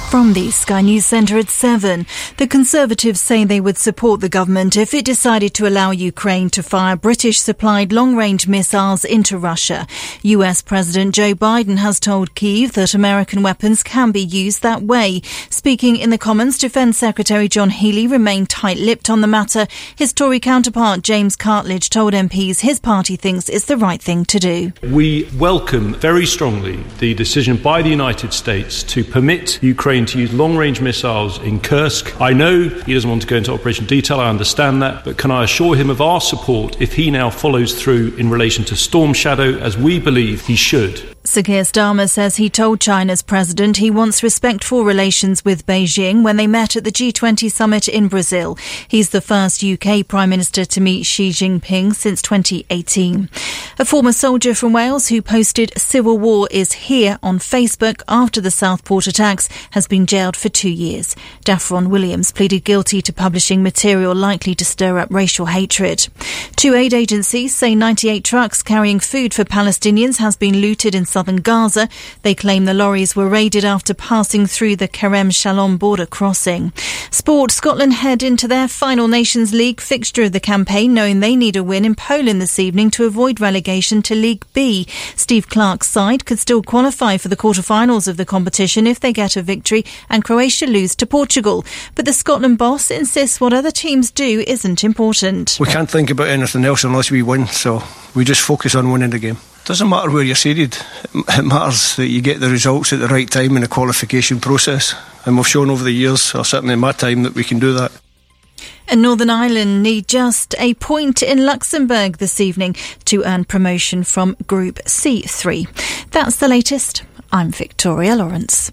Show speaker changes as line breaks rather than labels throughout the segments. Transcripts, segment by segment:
From the Sky News Centre at 7, the Conservatives say they would support the government if it decided to allow Ukraine to fire British-supplied long-range missiles into Russia. US President Joe Biden has told Kyiv that American weapons can be used that way. Speaking in the Commons, Defence Secretary John Healey remained tight-lipped on the matter. His Tory counterpart James Cartledge told MPs his party thinks it's the right thing to do.
We welcome very strongly the decision by the United States to permit Ukraine to use long-range missiles in Kursk. I know he doesn't want to go into operation detail, I understand that, but can I assure him of our support if he now follows through in relation to Storm Shadow, as we believe he should.
Sir Keir Starmer says he told China's president he wants respectful relations with Beijing when they met at the G20 summit in Brazil. He's the first UK Prime Minister to meet Xi Jinping since 2018. A former soldier from Wales who posted "Civil War is here" on Facebook after the Southport attacks has been jailed for 2 years. Daffron Williams pleaded guilty to publishing material likely to stir up racial hatred. Two aid agencies say 98 trucks carrying food for Palestinians has been looted in southern Gaza. They claim the lorries were raided after passing through the Kerem Shalom border crossing. Sport, Scotland head into their final Nations League fixture of the campaign, knowing they need a win in Poland this evening to avoid relegation to League B. Steve Clarke's side could still qualify for the quarter-finals of the competition if they get a victory and Croatia lose to Portugal. But the Scotland boss insists what other teams do isn't important.
We can't think about anything else unless we win, so we just focus on winning the game. Doesn't matter where you're seeded, it matters that you get the results at the right time in the qualification process, and we've shown over the years, or certainly in my time, that we can do that.
And Northern Ireland need just a point in Luxembourg this evening to earn promotion from Group C3. That's the latest. I'm Victoria Lawrence.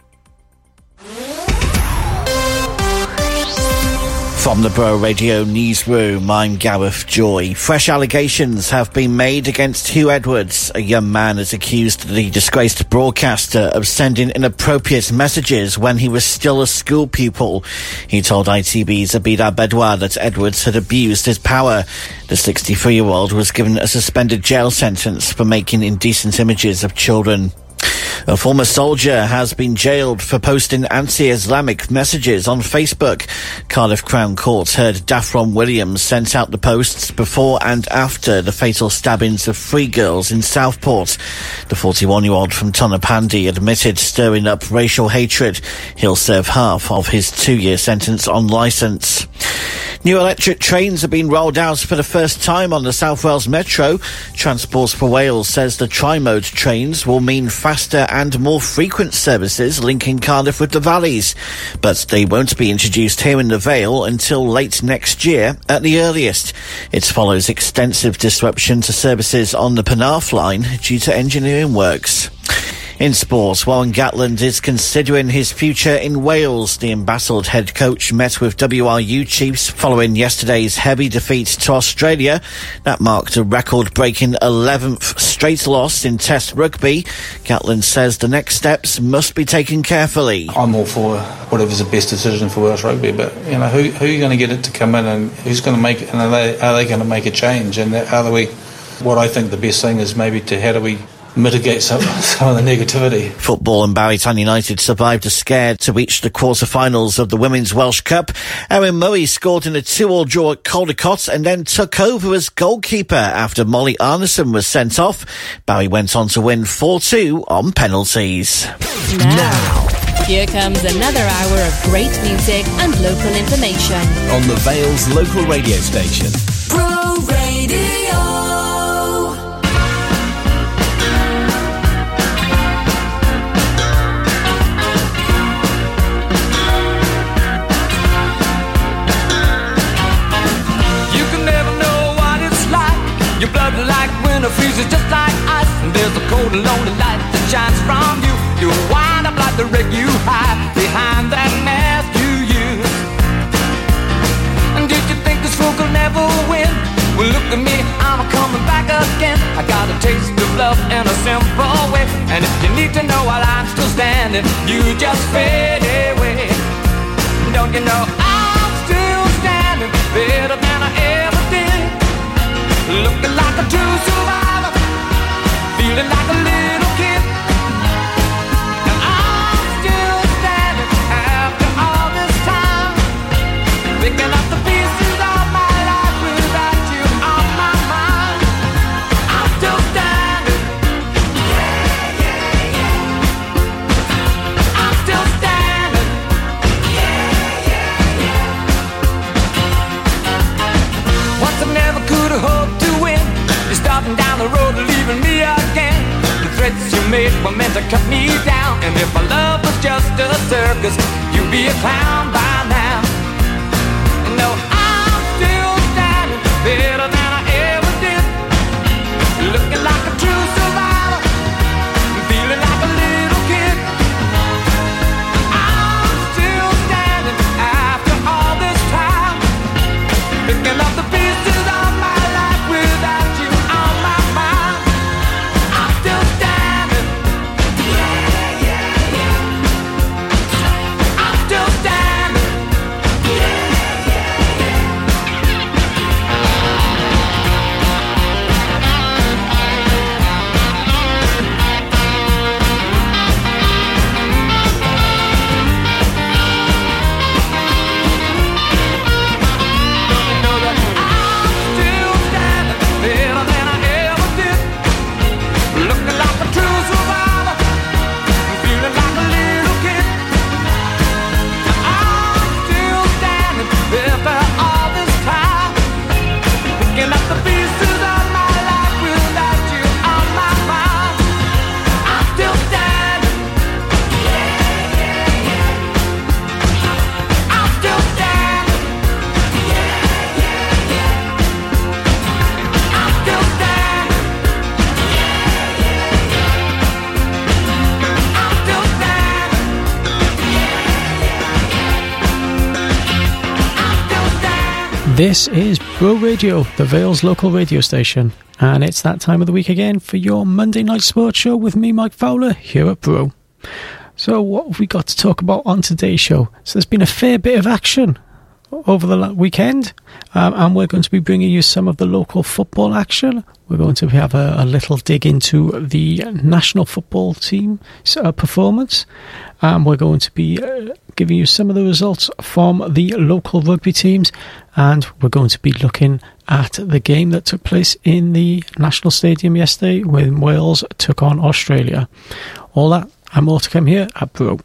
From the Bro Radio Newsroom, I'm Gareth Joy. Fresh allegations have been made against Hugh Edwards. A young man is accused the disgraced broadcaster of sending inappropriate messages when he was still a school pupil. He told ITV's Abida Bedouar that Edwards had abused his power. The 63-year-old was given a suspended jail sentence for making indecent images of children. A former soldier has been jailed for posting anti-Islamic messages on Facebook. Cardiff Crown Court heard Daffron Williams sent out the posts before and after the fatal stabbings of 3 girls in Southport. The 41-year-old from Tonopandi admitted stirring up racial hatred. He'll serve half of his 2-year sentence on licence. New electric trains are being rolled out for the first time on the South Wales Metro. Transport for Wales says the tri-mode trains will mean faster and more frequent services linking Cardiff with the valleys. But they won't be introduced here in the Vale until late next year at the earliest. It follows extensive disruption to services on the Penarth line due to engineering works. In sports, Warren Gatland is considering his future in Wales. The embattled head coach met with WRU chiefs following yesterday's heavy defeat to Australia. That marked a record-breaking 11th straight loss in Test rugby. Gatland says the next steps must be taken carefully.
I'm all for whatever's the best decision for Welsh rugby, but you know, who are you going to get it to come in, and who's going to make it, and are they going to make a change? And what I think the best thing is maybe how do we mitigate some of the negativity.
Football and Barrytown United survived a scare to reach the quarter-finals of the Women's Welsh Cup. Erin Murray scored in a 2-2 draw at Caldecott and then took over as goalkeeper after Molly Arneson was sent off. Barry went on to win 4-2 on penalties.
Now, here comes another hour of great music and local information.
On the Vale's local radio station.
Bro Radio.
Your blood like winter freezes just like ice, and there's a cold and lonely light that shines from you. You wind up like the wreck you hide behind that mask you use. And did you think this fool could never win? Well, look at me, I'm coming back again. I got a taste of love in a simple way, and if you need to know while I'm still standing, you just fade away. Don't you know I'm still standing better than I ever did? Looking like a true survivor, feeling like a little kid. And I'm still standing to cut me down. And if our love was just a circus, you'd be a clown by now. No, I'm still standing better than I ever did, looking like a true survivor, feeling like a little kid. I'm still standing after all this time, picking up the pieces of my life without you on my mind. I'm still standing. Yeah, yeah, yeah. I'm still standing. Yeah.
This is Bro Radio, the Vale's local radio station, and it's that time of the week again for your Monday night sports show with me, Mike Fowler, here at Bro. So what have we got to talk about on today's show? So there's been a fair bit of action over the weekend, and we're going to be bringing you some of the local football action. We're going to have a little dig into the national football team performance, and we're going to be giving you some of the results from the local rugby teams, and we're going to be looking at the game that took place in the National Stadium yesterday when Wales took on Australia. All that and more to come here at Bro.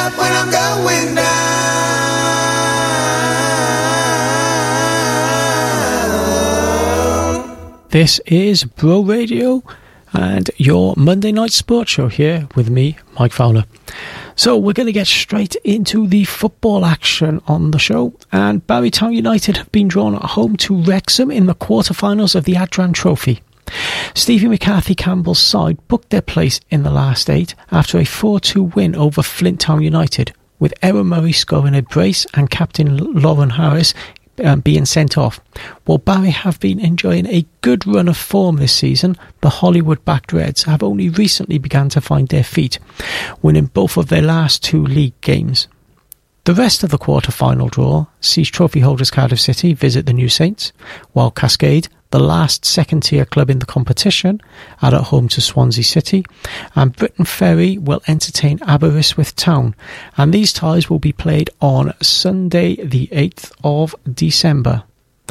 up when I'm going down.
This is Bro Radio and your Monday night sports show here with me, Mike Fowler. So we're going to get straight into the football action on the show, and Barry Town United have been drawn at home to Wrexham in the quarter-finals of the Adran Trophy. Stevie McCarthy Campbell's side booked their place in the last 8 after a 4-2 win over Flint Town United, with Aaron Murray scoring a brace and captain Lauren Harris being sent off. While Barry have been enjoying a good run of form this season, the Hollywood-backed Reds have only recently begun to find their feet, winning both of their last 2 league games. The rest of the quarter-final draw sees trophy holders Cardiff City visit the New Saints, while Cascade, the last second-tier club in the competition, are at home to Swansea City, and Britain Ferry will entertain Aberystwyth Town, and these ties will be played on Sunday the 8th of December.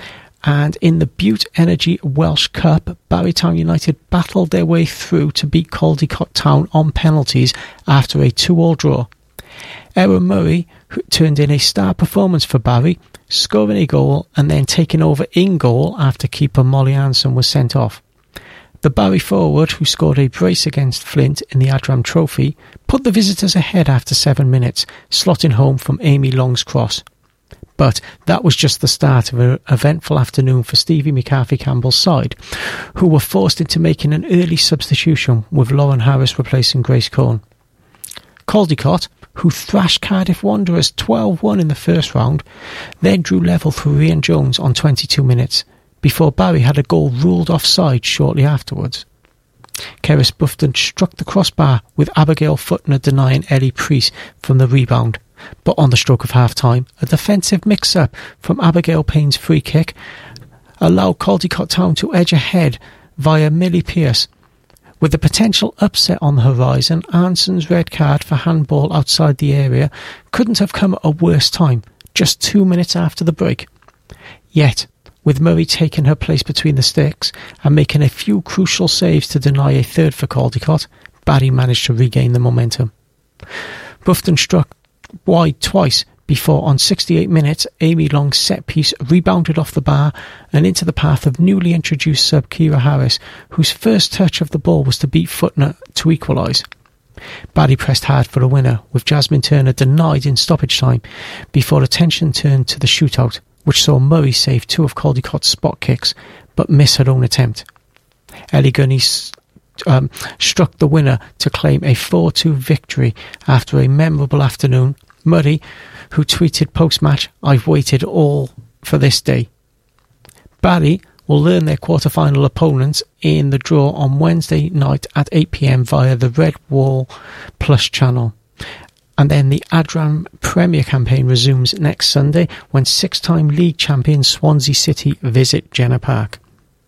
And in the Bute Energy Welsh Cup, Barry Town United battled their way through to beat Caldicott Town on penalties after a 2-2 draw. Aaron Murray turned in a star performance for Barry, scoring a goal and then taking over in goal after keeper Molly Anson was sent off. The Barry forward, who scored a brace against Flint in the Adram Trophy, put the visitors ahead after 7 minutes, slotting home from Amy Long's cross. But that was just the start of an eventful afternoon for Stevie McCarthy Campbell's side, who were forced into making an early substitution with Lauren Harris replacing Grace Cohn. Caldicott, who thrashed Cardiff Wanderers 12-1 in the first round, then drew level through Rhian Jones on 22 minutes, before Barry had a goal ruled offside shortly afterwards. Keris Bufton struck the crossbar, with Abigail Footner denying Ellie Priest from the rebound, but on the stroke of half-time, a defensive mix-up from Abigail Payne's free kick allowed Caldicott Town to edge ahead via Millie Pearce. With the potential upset on the horizon, Anson's red card for handball outside the area couldn't have come at a worse time, just 2 minutes after the break. Yet, with Murray taking her place between the sticks and making a few crucial saves to deny a third for Caldicott, Barry managed to regain the momentum. Bufton struck wide twice before, on 68 minutes, Amy Long's set-piece rebounded off the bar and into the path of newly introduced sub Kira Harris, whose first touch of the ball was to beat Footner to equalise. Barry pressed hard for a winner, with Jasmine Turner denied in stoppage time, before attention turned to the shootout, which saw Murray save 2 of Caldicott's spot kicks, but miss her own attempt. Ellie Gunny struck the winner to claim a 4-2 victory after a memorable afternoon. Murray, who tweeted post-match, "I've waited all for this day." Barry will learn their quarter-final opponents in the draw on Wednesday night at 8 p.m. via the Red Wall Plus channel. And then the Adram Premier campaign resumes next Sunday when 6-time league champion Swansea City visit Jenner Park.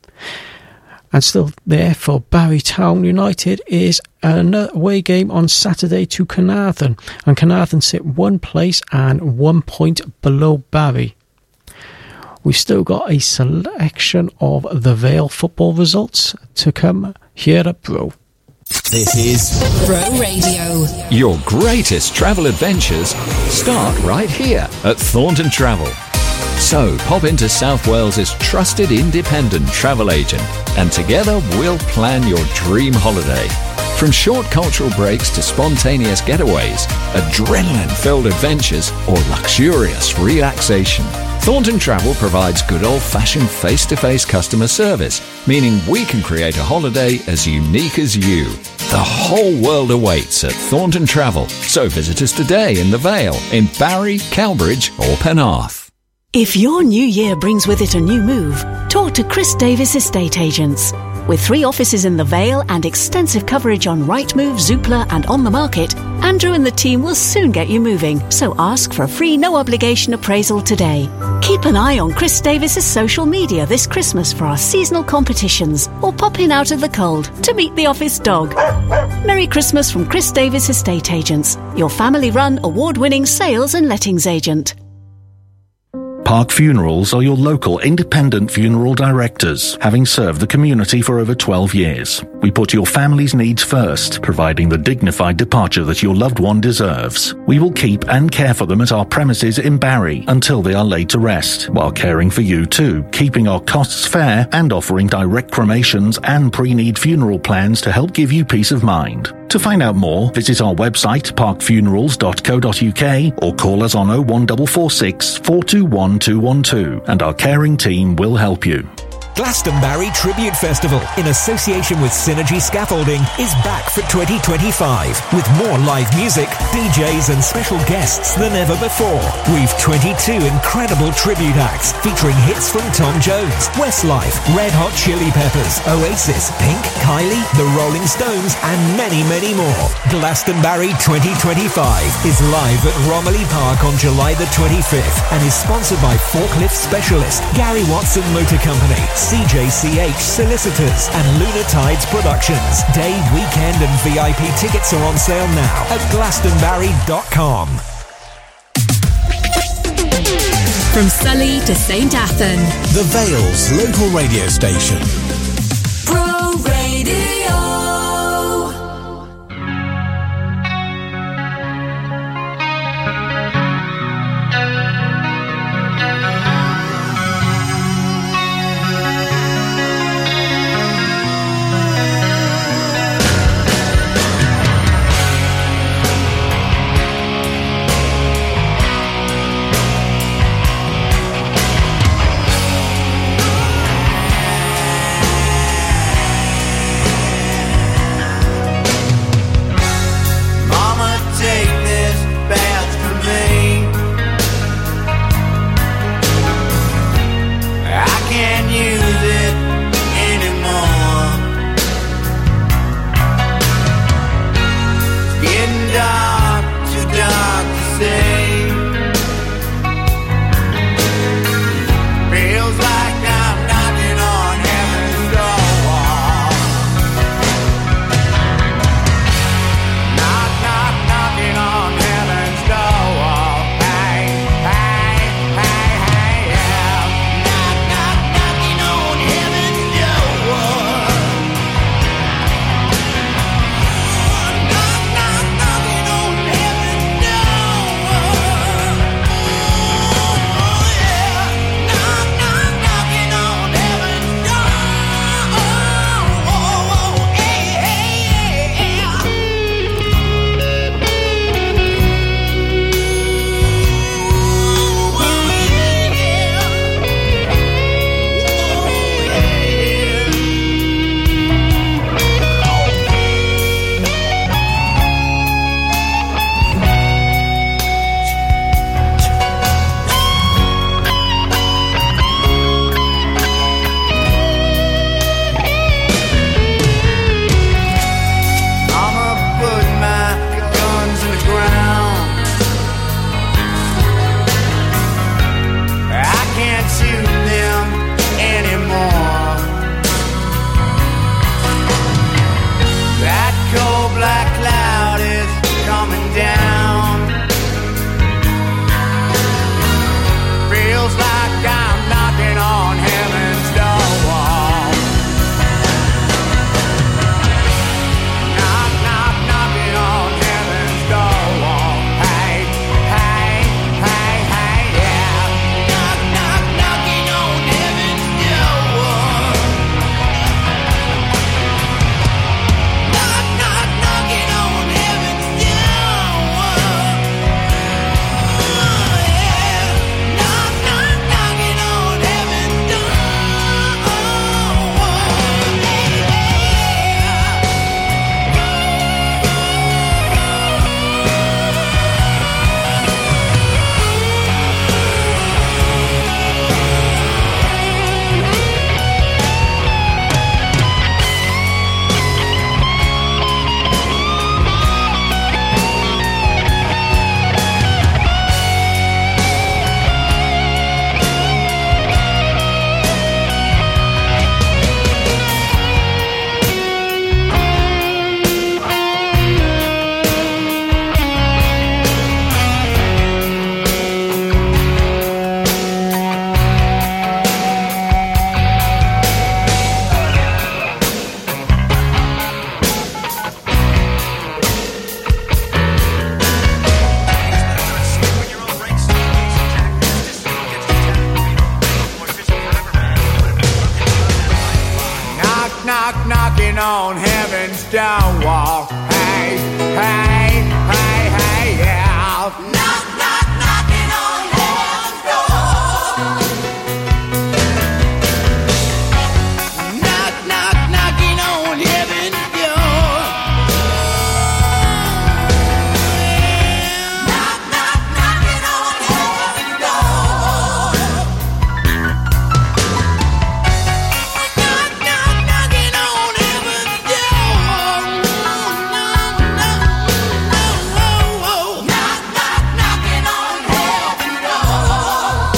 And still there for Barry Town United is another away game on Saturday to Carnarvon. And Carnarvon sit 1 place and 1 point below Barry. We've still got a selection of the Vale football results to come here at Bro.
This is
Bro Radio.
Your greatest travel adventures start right here at Thornton Travel. So pop into South Wales's trusted independent travel agent and together we'll plan your dream holiday. From short cultural breaks to spontaneous getaways, adrenaline-filled adventures or luxurious relaxation, Thornton Travel provides good old-fashioned face-to-face customer service, meaning we can create a holiday as unique as you. The whole world awaits at Thornton Travel, so visit us today in the Vale, in Barry, Cowbridge or Penarth.
If your new year brings with it a new move, talk to Chris Davis Estate Agents. With 3 offices in the Vale and extensive coverage on Rightmove, Zoopla and On The Market, Andrew and the team will soon get you moving, so ask for a free no-obligation appraisal today. Keep an eye on Chris Davis's social media this Christmas for our seasonal competitions, or pop in out of the cold to meet the office dog. Merry Christmas from Chris Davis Estate Agents, your family-run, award-winning sales and lettings agent.
Park Funerals are your local independent funeral directors, having served the community for over 12 years. We put your family's needs first, providing the dignified departure that your loved one deserves. We will keep and care for them at our premises in Barry until they are laid to rest, while caring for you too, keeping our costs fair and offering direct cremations and pre-need funeral plans to help give you peace of mind. To find out more, visit our website parkfunerals.co.uk or call us on 01446 421 212 and our caring team will help you.
Glastonbury Tribute Festival, in association with Synergy Scaffolding, is back for 2025 with more live music, DJs and special guests than ever before. We've 22 incredible tribute acts featuring hits from Tom Jones, Westlife, Red Hot Chili Peppers, Oasis, Pink, Kylie, The Rolling Stones and many, many more. Glastonbury 2025 is live at Romilly Park on July the 25th and is sponsored by Forklift Specialist, Gary Watson Motor Company, CJCH Solicitors and Lunar Tides Productions. Day, weekend and VIP tickets are on sale now at glastonbury.com.
From Sully to St Athan,
The Vale's local radio station.
Pro Radio.
on heaven's stone wall. Hey, hey, hey, hey, yeah. Knock, knock, knocking on heaven's door. Knock, knock, knocking on heaven's door. Knock, knock, knocking on heaven's door. Knock, knock, knocking on heaven's door. Knock, knock, knocking on heaven's door.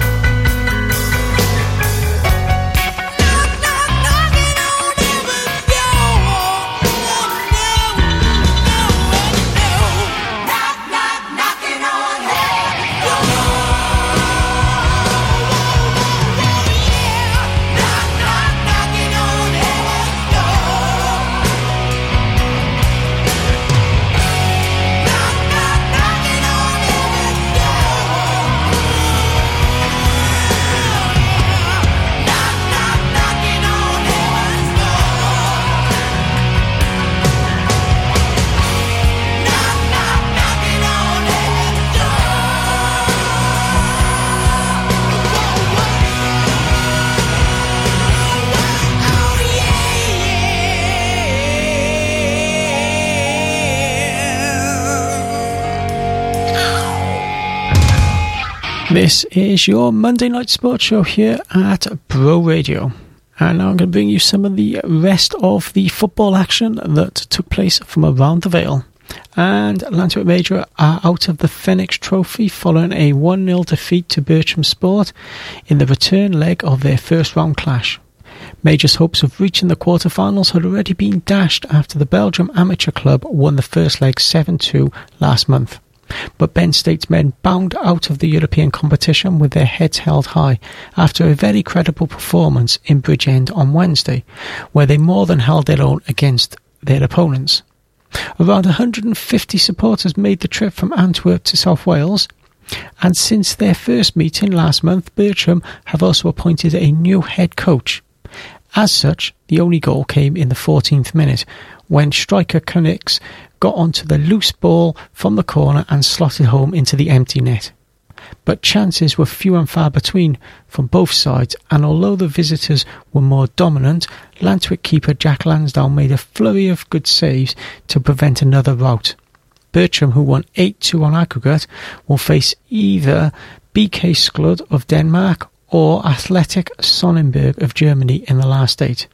This is your Monday night sports show here at Bro Radio. And now I'm going to bring you some of the rest of the football action that took place from around the Vale. And Lantwick Major are out of the Phoenix Trophy following a 1-0 defeat to Bircham Sport in the return leg of their first round clash. Major's hopes of reaching the quarter-finals had already been dashed after the Belgium Amateur Club won the first leg 7-2 last month. But Ben State's men bound out of the European competition with their heads held high after a very credible performance in Bridgend on Wednesday, where they more than held their own against their opponents. Around 150 supporters made the trip from Antwerp to South Wales, and since their first meeting last month, Bircham have also appointed a new head coach. As such, the only goal came in the 14th minute, when striker Connix got onto the loose ball from the corner and slotted home into the empty net. But chances were few and far between from both sides, and although the visitors were more dominant, Lantwick keeper Jack Lansdowne made a flurry of good saves to prevent another rout. Bircham, who won 8-2 on aggregate, will face either BK Sklud of Denmark or Athletic Sonnenberg of Germany in the last 8.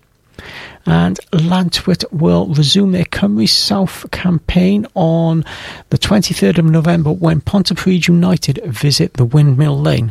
And Lantwick will resume their Cymru South campaign on the 23rd of November when Pontypridd United visit the Windmill Lane.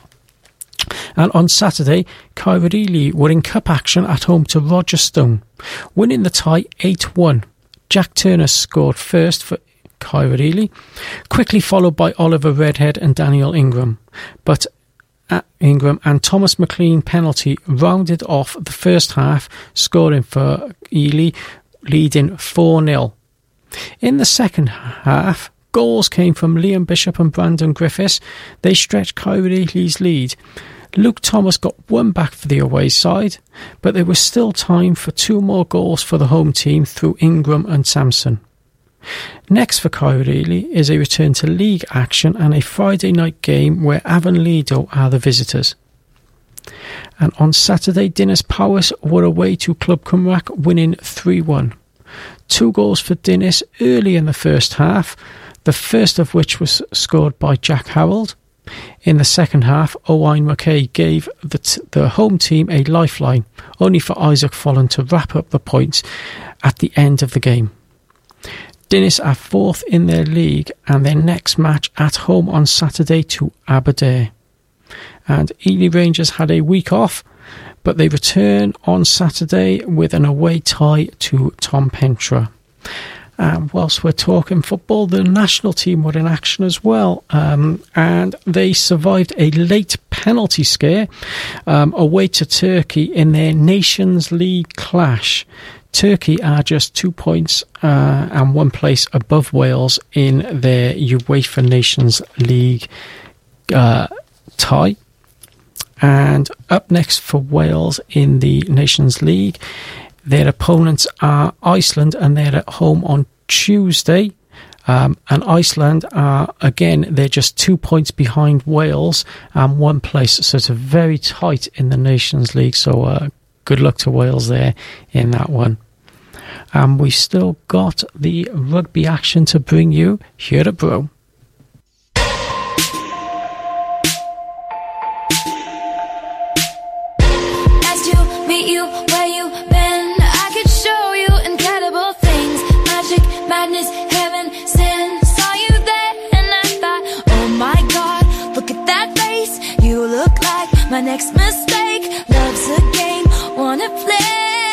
And on Saturday, Caerphilly were in cup action at home to Rogerstone, winning the tie 8-1. Jack Turner scored first for Caerphilly, quickly followed by Oliver Redhead and Daniel Ingram. But Ingram and Thomas McLean penalty rounded off the first half, scoring for Ely, leading 4-0. In the second half, goals came from Liam Bishop and Brandon Griffiths. They stretched Caerphilly's lead. Luke Thomas got one back for the away side, but there was still time for 2 more goals for the home team through Ingram and Sampson. Next for Caerphilly is a return to league action and a Friday night game where Avon Lido are the visitors. And on Saturday, Dinas Powys were away to Club Cymrac, winning 3-1. 2 goals for Dinas early in the first half, the first of which was scored by Jack Harold. In the second half, Owain McKay gave the home team a lifeline, only for Isaac Follen to wrap up the points at the end of the game. Dinas are 4th in their league and their next match at home on Saturday to Aberdare. And Ely Rangers had a week off, but they return on Saturday with an away tie to Tom Pentra. And whilst we're talking football, the national team were in action as well, and they survived a late penalty scare away to Turkey in their Nations League clash. Turkey are just 2 points and 1 place above Wales in their UEFA Nations League tie. And up next for Wales in the Nations League, Their opponents are Iceland, and they're at home on Tuesday. And Iceland are, again, they're just 2 points behind Wales and one place, so it's very tight in the Nations League, so good luck to Wales there in that one. And we've still got the rugby action to bring you here at Bro.
Nice to meet you, where you been? I could show you incredible things. Magic, madness, heaven, sin. Saw you there and I thought, oh my God, look at that face. You look like my next mistake. Love's a game, wanna play.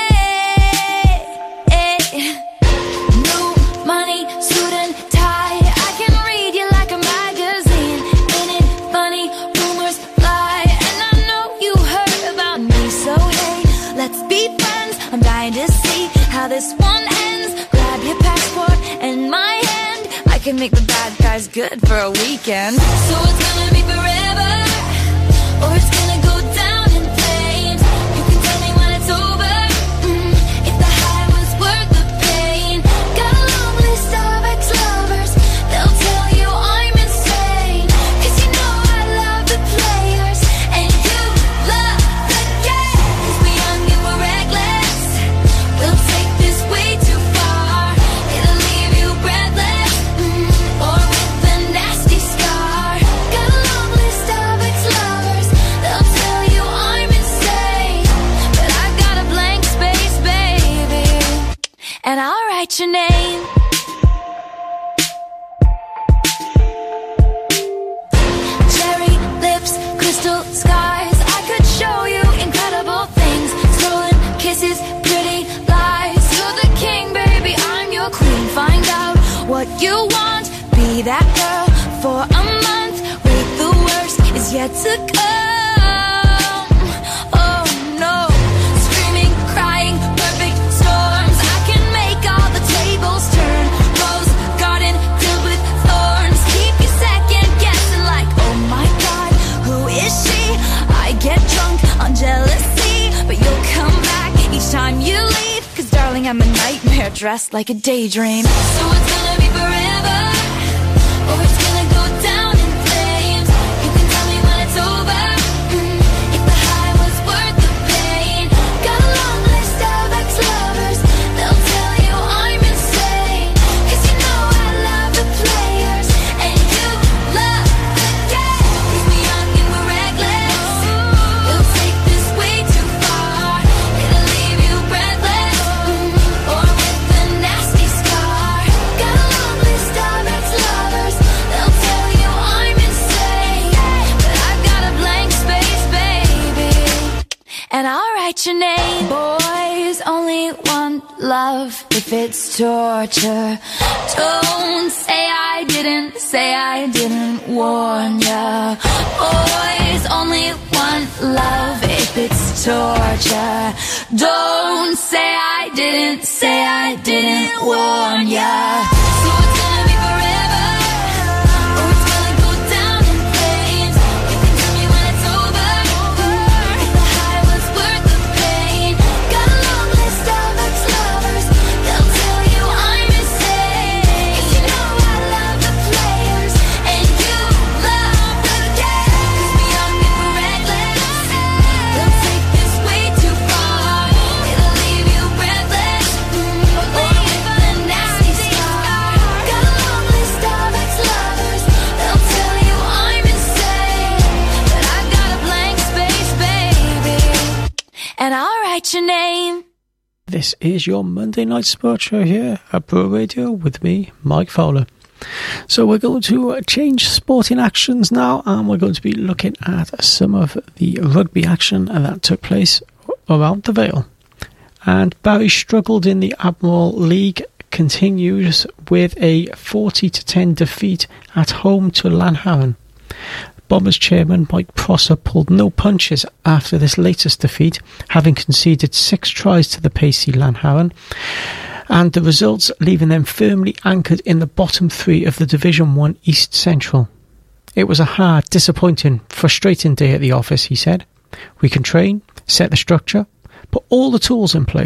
New money, suit and tie. I can read you like a magazine. Ain't it funny? Rumors fly, and I know you heard about me. So hey, let's be friends. I'm dying to see how this one ends. Grab your passport and my hand. I can make the bad guys good for a weekend. So it's gonna be forever, or it's gonna go down in flames. You can tell me when it's over, if the high was worth the pain. Got a long list of ex-lovers, they'll tell you I'm insane. 'Cause you know I love the players, and you love the game. 'Cause we're young and we're reckless, we'll take this way too far. It'll leave you breathless, or with a nasty scar. Got a long list of ex-lovers, they'll tell you I'm insane. But I've got a blank space, baby, and I'll write your name. Cherry lips, crystal skies. I could show you incredible things. Stolen kisses, pretty lies. You're the king, baby, I'm your queen. Find out what you want, be that girl for a month. Wait, the worst is yet to come. Oh no, screaming, crying, perfect storms. I can make all the tables turn. Rose garden filled with thorns. Keep you second guessing like, oh my God, who is she? I get drunk on jealousy, but you'll come back each time you leave. 'Cause darling, I'm a nightmare dressed like a daydream. So it's gonna be forever, or it's gonna go down in flames. You can tell me when it's over, if the high was worth the pain. Got a long list of ex-lovers, they'll tell you I'm insane. 'Cause you know I love the players, and you love the game. 'Cause we're young and we're reckless, we'll take this way too far. It'll leave you breathless, or with a nasty scar. Got a long list of ex-lovers, they'll tell you I'm insane. But I've got a blank space, baby, and I'll write your name. Boys only want love if it's torture. Don't say I didn't warn ya. Boys only want love if it's torture. Don't say I didn't warn ya. So it's gonna be forever, or it's gonna go down in flames. You can tell me when it's over, if the high was worth the pain. Got a long list of ex-lovers, they'll tell you I'm insane. 'Cause you know I love the players, and you love the game. 'Cause we're young and we're reckless, we'll take this way too far. It'll leave you breathless, or with a nasty scar. Got a long list of ex-lovers, they'll tell you I'm insane. But I've got a blank space, baby, and I'll write your name.
This is your Monday Night Sports Show here at Bro Radio with me, Mike Fowler. So we're going to change sporting actions now, and we're going to be looking at some of the rugby action that took place around the Vale. And Barry struggled in the Admiral League, continues with a 40-10 defeat at home to Lanharan. Bombers chairman Mike Prosser pulled no punches after this latest defeat, having conceded 6 tries to the pacey Lanharan, and the results leaving them firmly anchored in the bottom 3 of the Division 1 East Central. It was a hard, disappointing, frustrating day at the office, he said. We can train, set the structure, put all the tools in place,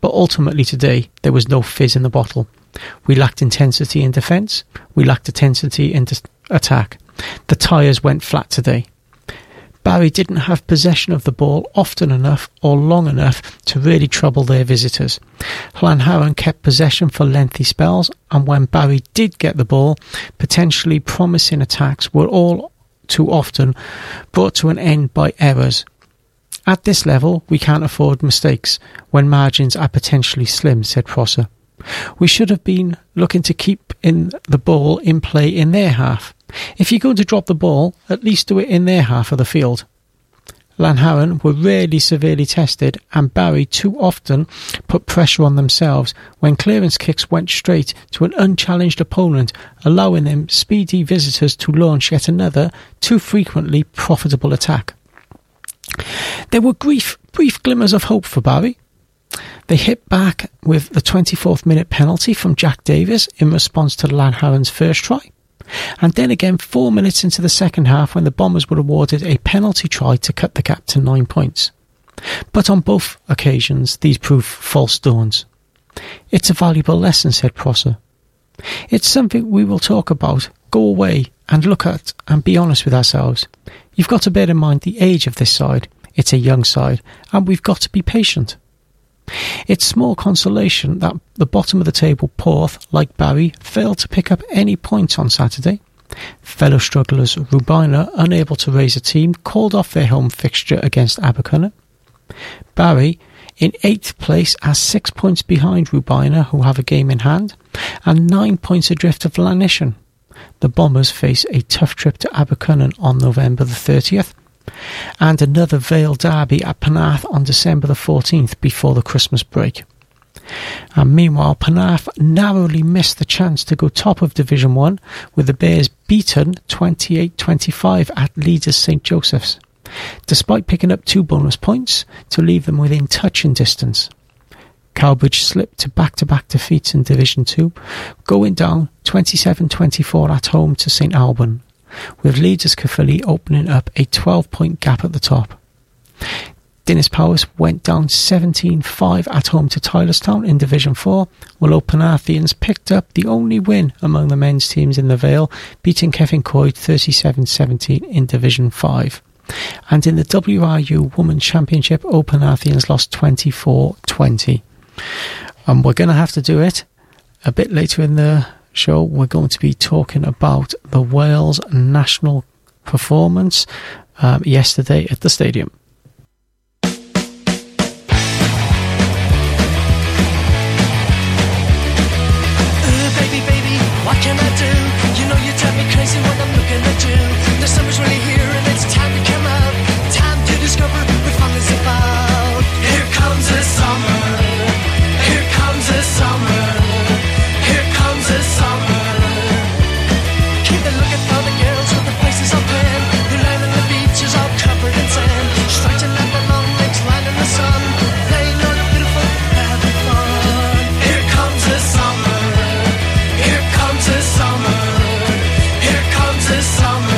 but ultimately today there was no fizz in the bottle. We lacked intensity in defence, we lacked intensity in attack. The tyres went flat today. Barry didn't have possession of the ball often enough or long enough to really trouble their visitors. Llanharan kept possession for lengthy spells, and when Barry did get the ball, potentially promising attacks were all too often brought to an end by errors. At this level, we can't afford mistakes when margins are potentially slim, said Prosser. We should have been looking to keep the ball in play in their half. If you're going to drop the ball, at least do it in their half of the field. Llanharan were rarely severely tested, and Barry too often put pressure on themselves when clearance kicks went straight to an unchallenged opponent, allowing them speedy visitors to launch yet another, too frequently profitable attack. There were brief glimmers of hope for Barry. They hit back with the 24th minute penalty from Jack Davis in response to Llanharan's first try. And then again 4 minutes into the second half when the Bombers were awarded a penalty try to cut the gap to 9 points. But on both occasions these proved false dawns. It's a valuable lesson, said Prosser. It's something we will talk about, go away and look at and be honest with ourselves. You've got to bear in mind the age of this side. It's a young side and we've got to be patient. It's small consolation that the bottom of the table Porth, like Barry, failed to pick up any points on Saturday. Fellow strugglers Rubina, unable to raise a team, called off their home fixture against Abercrombie. Barry, in 8th place, are 6 points behind Rubina, who have a game in hand, and 9 points adrift of Lannishan. The Bombers face a tough trip to Abercrombie on November the 30th, and another Vale derby at Penarth on December the 14th before the Christmas break. And meanwhile, Penarth narrowly missed the chance to go top of Division 1 with the Bears beaten 28-25 at Leaders St Joseph's, despite picking up 2 bonus points to leave them within touching distance. Cowbridge slipped to back-to-back defeats in Division 2, going down 27-24 at home to St Alban, with Leaders Caerphilly opening up a 12-point gap at the top. Dinas Powys went down 17-5 at home to Tylerstown in Division 4, while Penarthians picked up the only win among the men's teams in the Vale, beating Kevin Coyd 37-17 in Division 5. And in the WRU Women's Championship, Penarthians lost 24-20. And we're going to have to do it a bit later in the show. We're going to be talking about the Wales national performance yesterday at the stadium.
Baby, what can I do? You know you drive me crazy when I'm looking at you. The summer's really here and it's time to come out. Time to discover what fun is about. Here comes the summer. Here comes the summer. Here comes the summer. Keep on looking for the girls with the faces all tan, who land on the beaches all covered in sand, stretching out their long legs, lying in the sun, playing on a beautiful, having fun. Here comes the summer. Here comes the summer. Here comes the summer.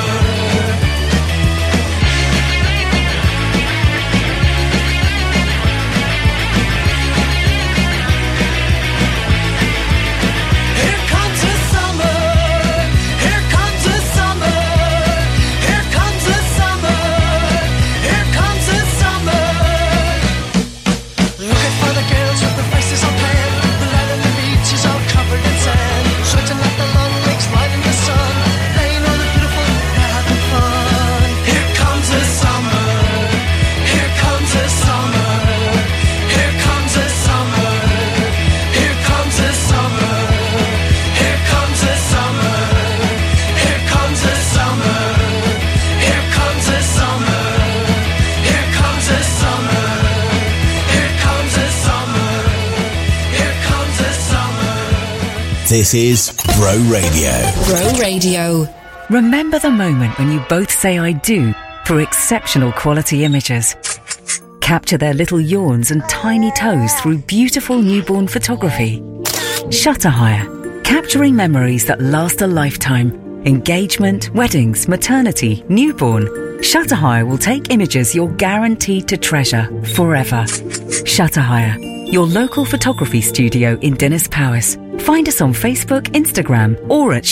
This is Bro Radio.
Bro Radio.
Remember the moment when you both say I do for exceptional quality images. Capture their little yawns and tiny toes through beautiful newborn photography. Shutter Hire. Capturing memories that last a lifetime. Engagement, weddings, maternity, newborn. Shutter Hire will take images you're guaranteed to treasure forever. Shutter Hire. your local photography studio in Dinas Powys. Find us on Facebook, Instagram, or at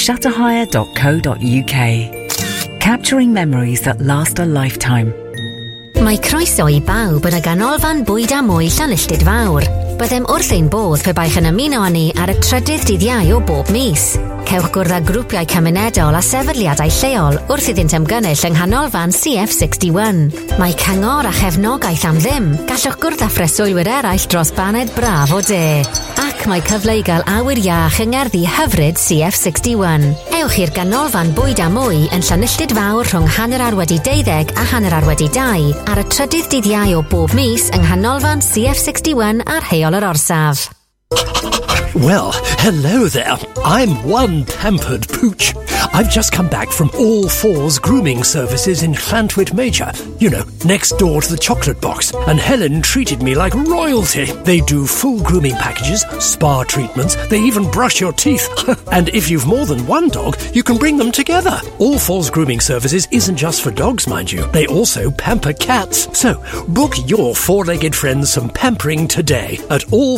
shutterhire.co.uk. Capturing memories that last a lifetime.
Mae croeso I bawb yn y ganolfan bwyd a mwy Llanilltid Fawr. Byddem wrth ein bodd pe baich yn ymuno â ni ar y trydydd dydd Iau o bob mis. Cewch gwrdd â grwpiau cymunedol a sefydliadau lleol wrth iddynt ymgynnull yng nghanolfan CF61. Mae cyngor a chefnogaeth am ddim. Gallwch gwrdd â phreswylwyr eraill dros baned braf o de. Ac mae cyfle i gael awyr iach yng ngerddi hyfryd CF61. Ewch i'r ganolfan bwyd a mwy yn Llanilltid Fawr rhwng 11:12 a 2:02 ar y trydydd dydd Iau o bob mis yng nghanolfan CF61 ar Heol yr Orsaf.
Well, hello there. I'm one pampered pooch. I've just come back from All Fours Grooming Services in Llantwit Major. You know, next door to the chocolate box. And Helen treated me like royalty. They do full grooming packages, spa treatments, they even brush your teeth. And if you've more than one dog, you can bring them together. All Fours Grooming Services isn't just for dogs, mind you. They also pamper cats. So, book your four-legged friends some pampering today at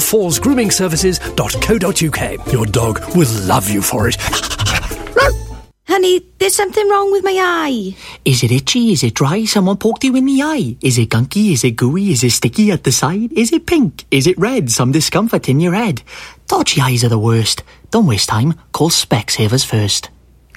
allfoursgroomingservices.co.uk. Your dog will love you for it.
Honey, there's something wrong with my eye.
Is it itchy? Is it dry? Someone poked you in the eye? Is it gunky? Is it gooey? Is it sticky at the side? Is it pink? Is it red? Some discomfort in your head? Dodgy eyes are the worst. Don't waste time. Call Specsavers first.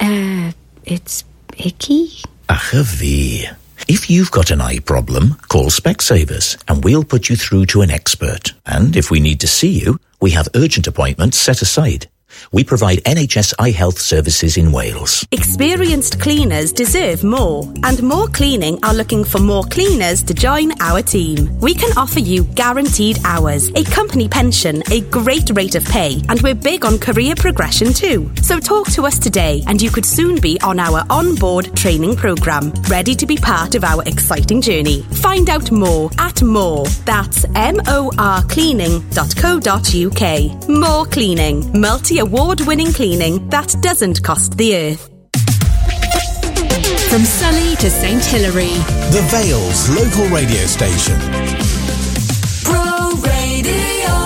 It's icky.
Ach, fi. If you've got an eye problem, call Specsavers and we'll put you through to an expert. And if we need to see you, we have urgent appointments set aside. We provide NHS eye health services in Wales.
Experienced cleaners deserve more, and More Cleaning are looking for more cleaners to join our team. We can offer you guaranteed hours, a company pension, a great rate of pay, and we're big on career progression too. So talk to us today and you could soon be on our on-board training programme, ready to be part of our exciting journey. Find out more at More. That's morcleaning.co.uk. More Cleaning, multi-award-winning cleaning that doesn't cost the earth.
From Sully to St Hilary,
The Vale's local radio station.
Pro Radio.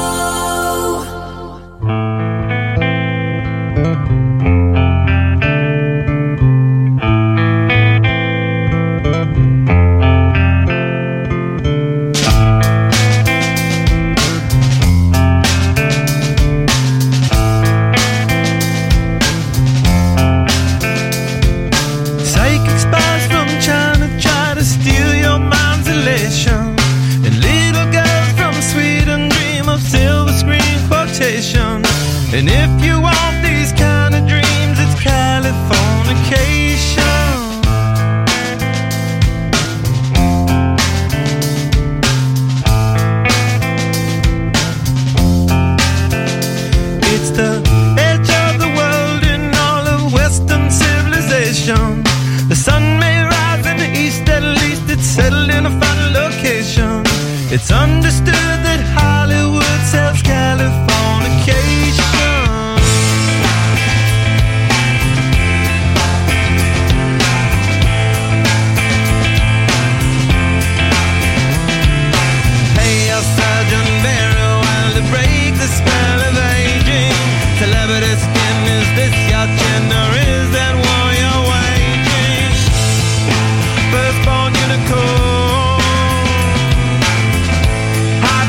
And if you want these kind of dreams, it's Californication. It's the edge of the world in all of Western civilization. The sun may rise in the east, at least it's settled in a final location. It's understood that Hollywood sells Californication. Celebrity skin, is this your gender? Is that war you're waging? Firstborn unicorn,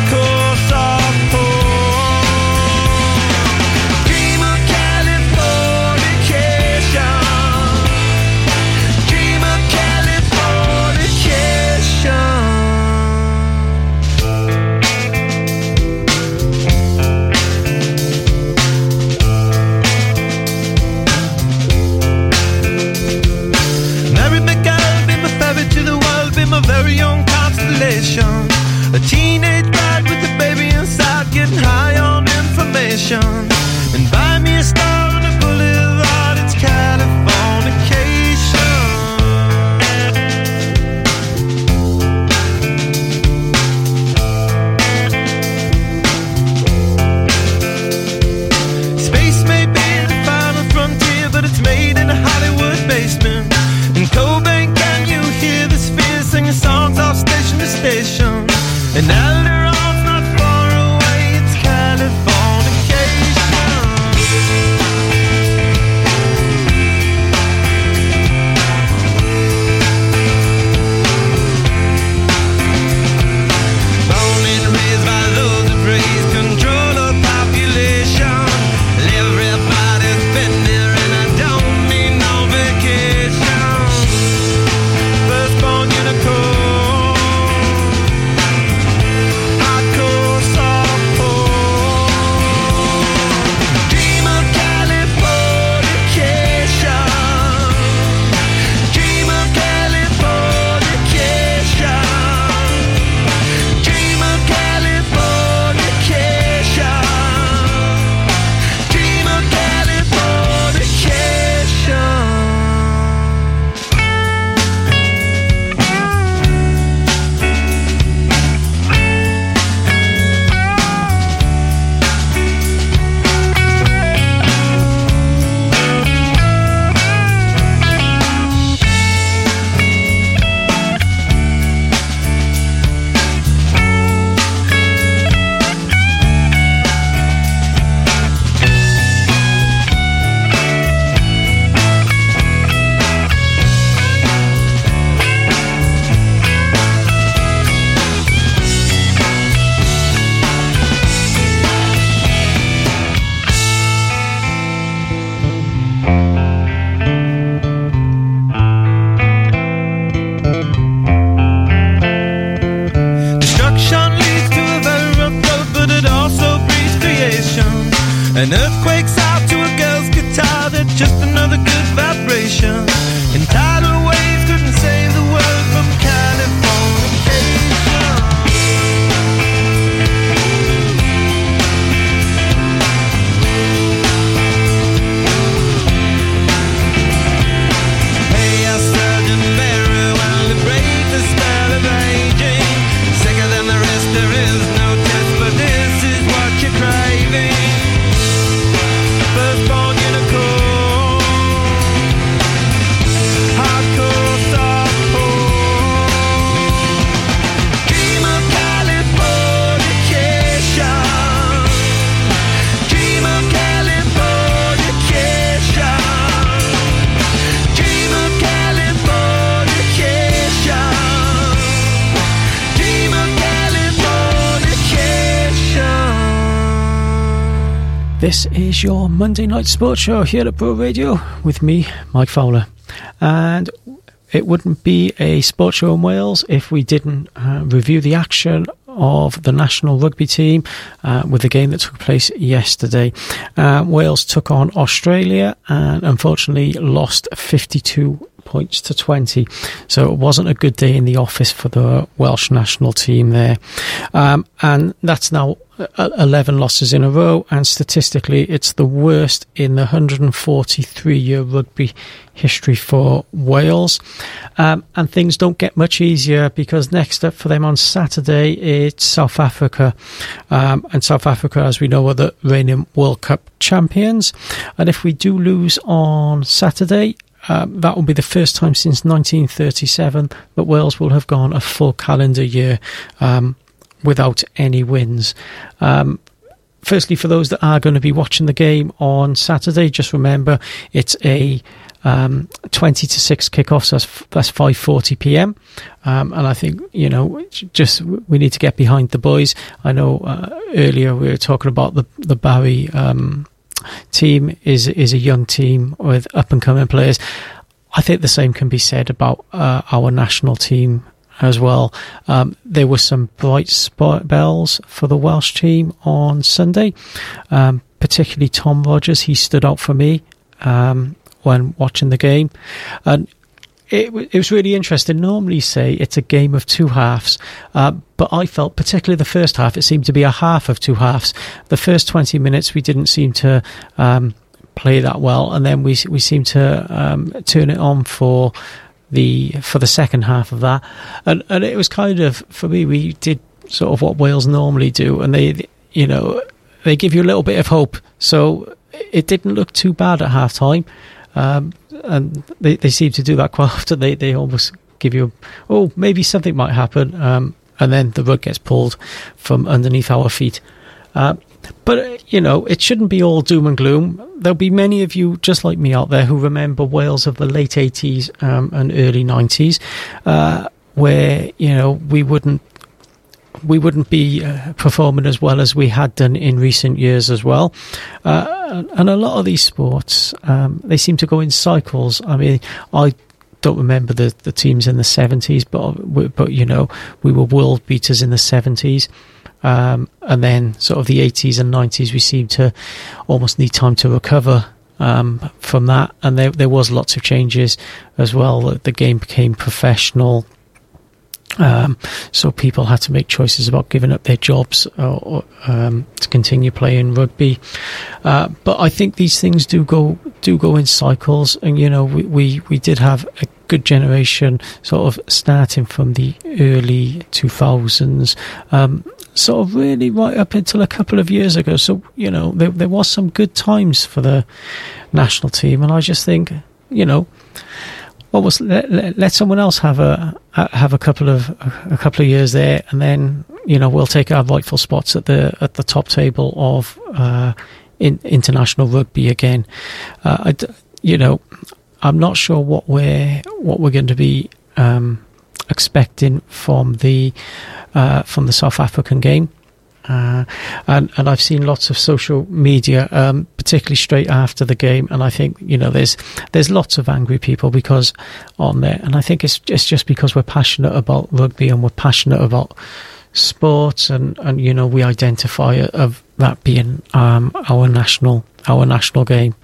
This is your Monday night sports show here at Bro Radio with me, Mike Fowler. And it wouldn't be a sports show in Wales if we didn't review the action of the national rugby team with the game that took place yesterday. Wales took on Australia and unfortunately lost 52 points to 20. So it wasn't a good day in the office for the Welsh national team there. And that's now 11 losses in a row, and statistically it's the worst in the 143-year rugby history for Wales. And things don't get much easier because next up for them on Saturday it's South Africa. And South Africa, as we know, are the reigning World Cup champions. And if we do lose on Saturday, that will be the first time since 1937 that Wales will have gone a full calendar year without any wins. Firstly, for those that are going to be watching the game on Saturday, just remember it's a 20 to 6 kickoff, so that's 5:40 p.m. And I think, you know, just we need to get behind the boys. I know earlier we were talking about the Barry team is a young team with up-and-coming players. I think the same can be said about our national team as well. There were some bright spells for the Welsh team on Sunday, particularly Tom Rogers. He stood out for me when watching the game. And it was really interesting. Normally say it's a game of two halves, but I felt, particularly the first half, it seemed to be a half of two halves. The first 20 minutes we didn't seem to play that well, and then we seemed to turn it on for the second half of that, and it was kind of, for me, we did sort of what Wales normally do, and they give you a little bit of hope. So it didn't look too bad at half time. And they seem to do that quite often. They almost give you, maybe something might happen, and then the rug gets pulled from underneath our feet. But, you know, it shouldn't be all doom and gloom. There'll be many of you, just like me out there, who remember Wales of the late 80s and early 90s, where, you know, we wouldn't be performing as well as we had done in recent years as well. And a lot of these sports, they seem to go in cycles. I mean, I don't remember the teams in the 70s, but you know, we were world beaters in the 70s. And then sort of the 80s and 90s, we seemed to almost need time to recover from that. And there was lots of changes as well. The game became professional. So people had to make choices about giving up their jobs or to continue playing rugby. But I think these things do go in cycles, and you know, we did have a good generation sort of starting from the early 2000s, sort of really right up until a couple of years ago. So, you know, there was some good times for the national team, and I just think, you know, let someone else have a couple of years there, and then, you know, we'll take our rightful spots at the top table of international rugby again. You know, I'm not sure what we're going to be expecting from the South African game. And I've seen lots of social media, particularly straight after the game, and I think, you know, there's lots of angry people because on there, and I think it's just because we're passionate about rugby and we're passionate about sports, and you know, we identify of that being our national game.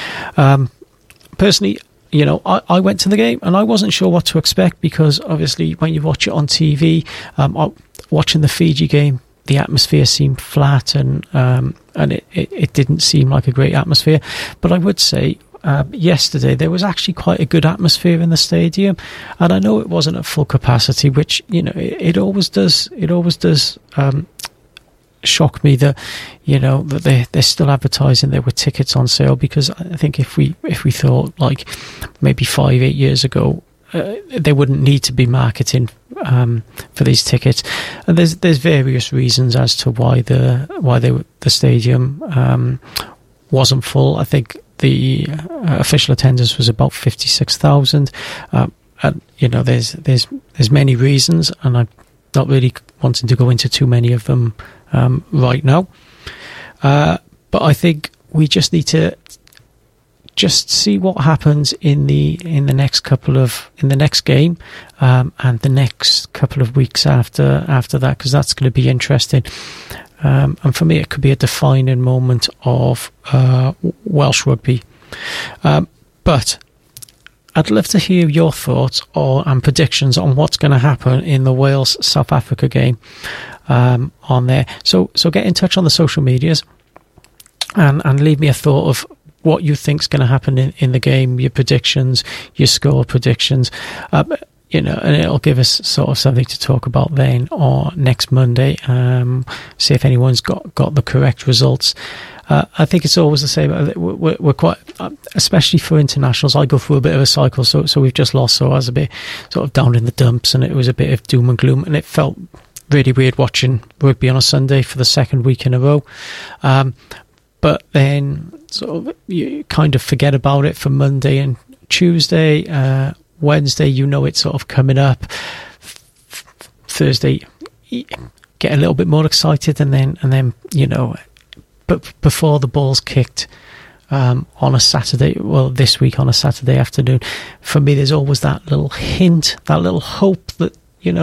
Personally, you know, I went to the game and I wasn't sure what to expect, because obviously when you watch it on TV, watching the Fiji game, the atmosphere seemed flat, and it didn't seem like a great atmosphere. But I would say yesterday there was actually quite a good atmosphere in the stadium, and I know it wasn't at full capacity, which, you know, it always does. It always does shock me that, you know, that they're still advertising there were tickets on sale, because I think if we thought like maybe 5-8 years ago, they wouldn't need to be marketing for these tickets, and there's various reasons as to why the stadium wasn't full. I think the official attendance was about 56,000, and you know, there's many reasons, and I'm not really wanting to go into too many of them right now. But But I think we just need to just see what happens in the next game, and the next couple of weeks after that, because that's going to be interesting. And for me, it could be a defining moment of Welsh rugby. But I'd love to hear your thoughts and predictions on what's going to happen in the Wales-South Africa game on there. So get in touch on the social medias and leave me a thought of what you think's going to happen in the game, your predictions, your score predictions, and it'll give us sort of something to talk about then or next Monday. See if anyone's got the correct results. I think it's always the same. We're quite, especially for internationals, I go through a bit of a cycle. So we've just lost, so I was a bit sort of down in the dumps, and it was a bit of doom and gloom, and it felt really weird watching rugby on a Sunday for the second week in a row. But then sort of you kind of forget about it for Monday and Tuesday. Wednesday, it's sort of coming up. Thursday, get a little bit more excited, and then but before the ball's kicked on a Saturday, well, this week on a Saturday afternoon, for me, there's always that little hint, that little hope that,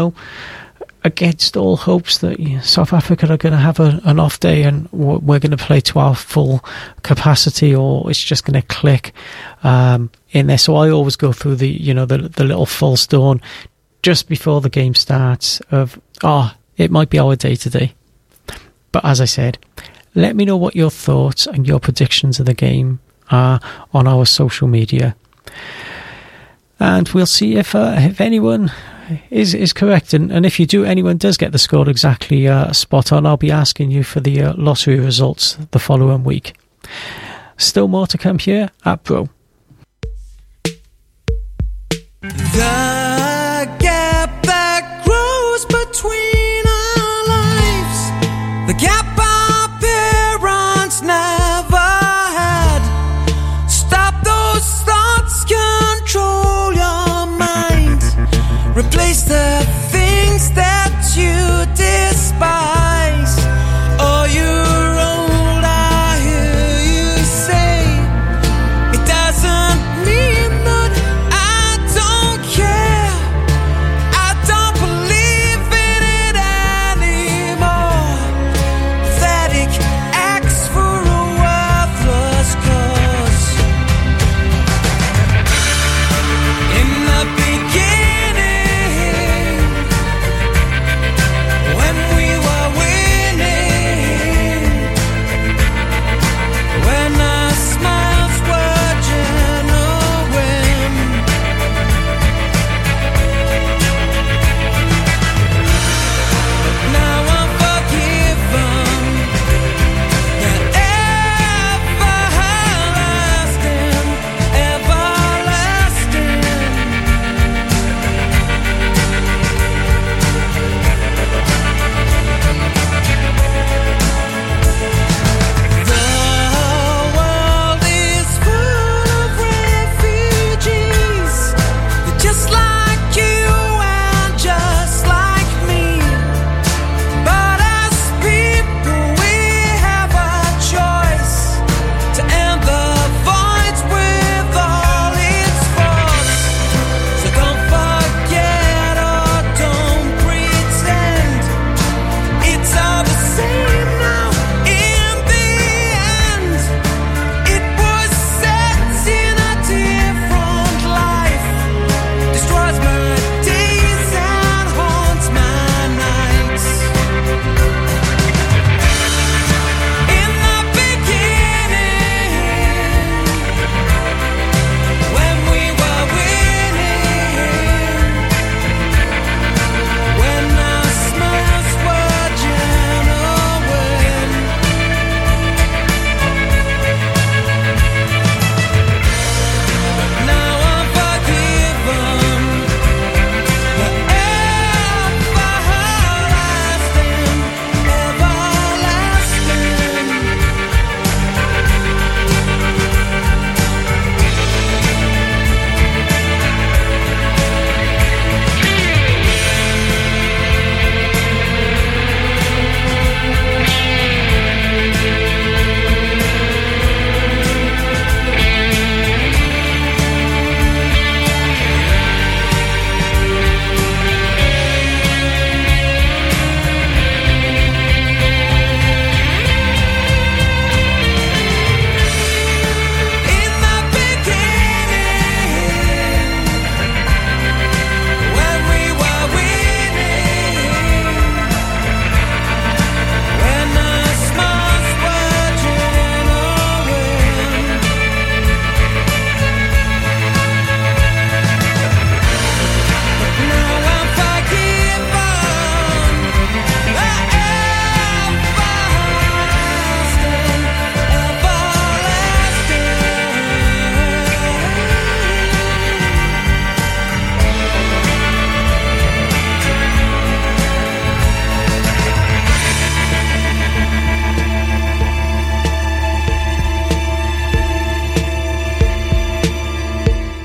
against all hopes that South Africa are going to have an off day and we're going to play to our full capacity, or it's just going to click in there. So I always go through the little false dawn just before the game starts of, it might be our day today. But as I said, let me know what your thoughts and your predictions of the game are on our social media. And we'll see if anyone is correct. And if anyone does get the score exactly spot on, I'll be asking you for the lottery results the following week. Still more to come here at Bro.
The gap that grows between our lives, the gap our parents never had. Stop those thoughts, control your mind. Replace the things that you despise. Oh, you're old, I hear you say. It doesn't mean that I don't care.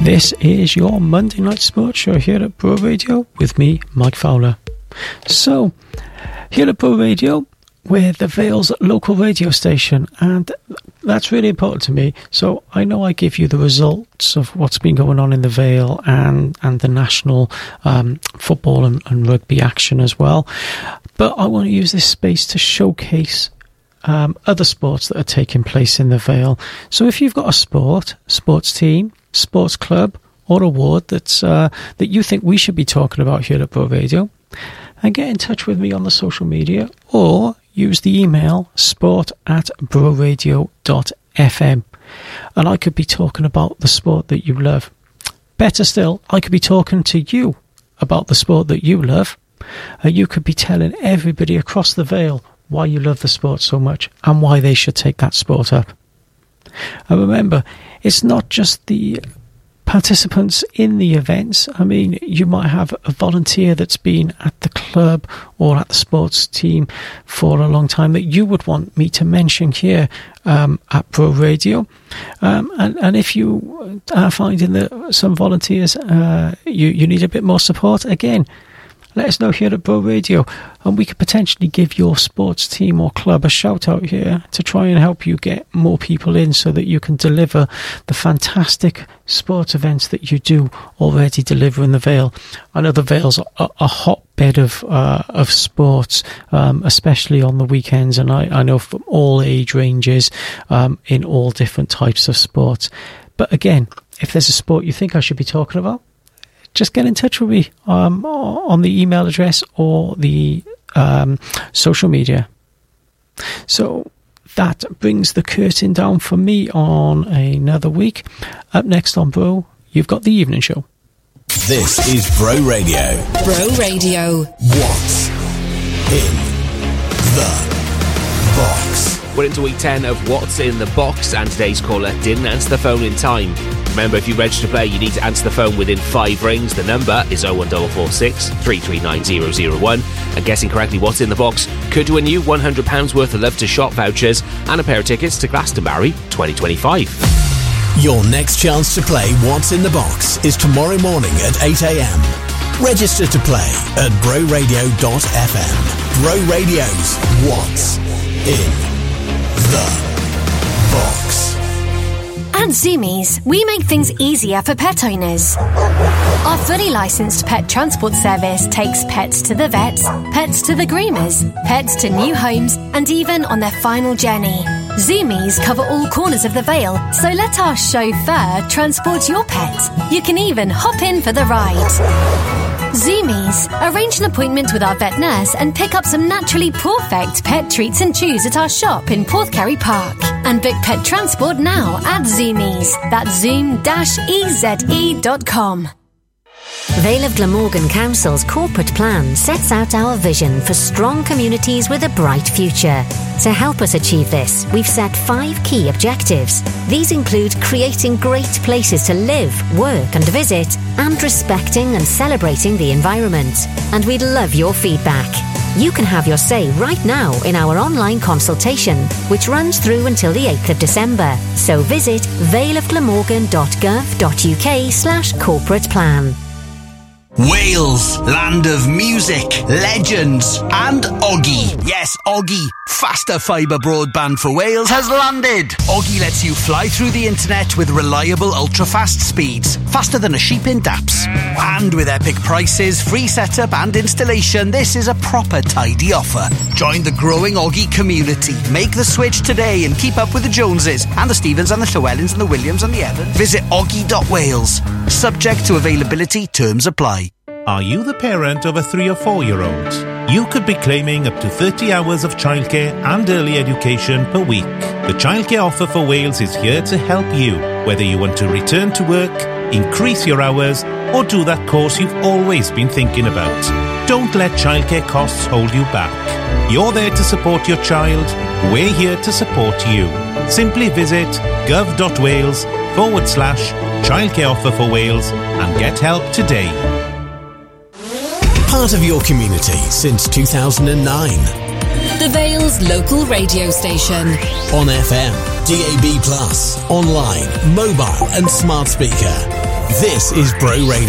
This is your Monday Night Sports Show here at Bro Radio with me, Mike Fowler. So, here at Bro Radio, we're the Vale's local radio station, and that's really important to me. So I know I give you the results of what's been going on in the Vale and the national football and rugby action as well. But I want to use this space to showcase other sports that are taking place in the Vale. So if you've got a sports team, sports club or award that's that you think we should be talking about here at Bro Radio, and get in touch with me on the social media or use the email sport@broradio.fm, and I could be talking about the sport that you love. Better still, I could be talking to you about the sport that you love, and you could be telling everybody across the Vale why you love the sport so much and why they should take that sport up. And remember, it's not just the participants in the events. I mean, you might have a volunteer that's been at the club or at the sports team for a long time that you would want me to mention here at Bro Radio. And if you are finding that some volunteers, you need a bit more support, again, let us know here at Bro Radio, and we could potentially give your sports team or club a shout out here to try and help you get more people in so that you can deliver the fantastic sports events that you do already deliver in the Vale. I know the Vale's a hotbed of sports, especially on the weekends, and I know from all age ranges, in all different types of sports. But again, if there's a sport you think I should be talking about, just get in touch with me on the email address or the social media. So that brings the curtain down for me on another week. Up next on Bro, you've got the evening show.
This is Bro Radio.
Bro Radio.
What's in the box?
We're into week 10 of What's in the Box, and today's caller didn't answer the phone in time. Remember, if you register to play, you need to answer the phone within 5 rings. The number is 01446 339 001. And guessing correctly what's in the box could win you £100 worth of Love to Shop vouchers and a pair of tickets to Glastonbury 2025.
Your next chance to play What's in the Box is tomorrow morning at 8 a.m. Register to play at broradio.fm. Bro Radio's What's in the Box.
At Zoomies, we make things easier for pet owners. Our fully licensed pet transport service takes pets to the vets, pets to the groomers, pets to new homes, and even on their final journey. Zoomies cover all corners of the Vale, so let our chauffeur transport your pet. You can even hop in for the ride. Zoomies. Arrange an appointment with our vet nurse and pick up some naturally perfect pet treats and chews at our shop in Porthcurry Park. And book pet transport now at Zoomies. That's zoom-eze.com.
Vale of Glamorgan Council's corporate plan sets out our vision for strong communities with a bright future. To help us achieve this, we've set 5 key objectives. These include creating great places to live, work and visit, and respecting and celebrating the environment. And we'd love your feedback. You can have your say right now in our online consultation, which runs through until the 8th of December. So visit valeofglamorgan.gov.uk/corporate plan.
Wales, land of music, legends, and Oggy. Yes, Oggy. Faster fibre broadband for Wales has landed. Oggy lets you fly through the internet with reliable ultra-fast speeds, faster than a sheep in Daps. And with epic prices, free setup and installation, this is a proper tidy offer. Join the growing Oggy community. Make the switch today and keep up with the Joneses and the Stephens and the Llewellyns and the Williams and the Evans. Visit oggy.wales. Subject to availability, terms apply.
Are you the parent of a 3 or 4-year-old? You could be claiming up to 30 hours of childcare and early education per week. The Childcare Offer for Wales is here to help you, whether you want to return to work, increase your hours, or do that course you've always been thinking about. Don't let childcare costs hold you back. You're there to support your child. We're here to support you. Simply visit gov.wales/Childcare Offer for Wales and get help today.
Part of your community since 2009.
The Vale's local radio station.
On FM, DAB+, online, mobile and smart speaker. This is Bro Radio.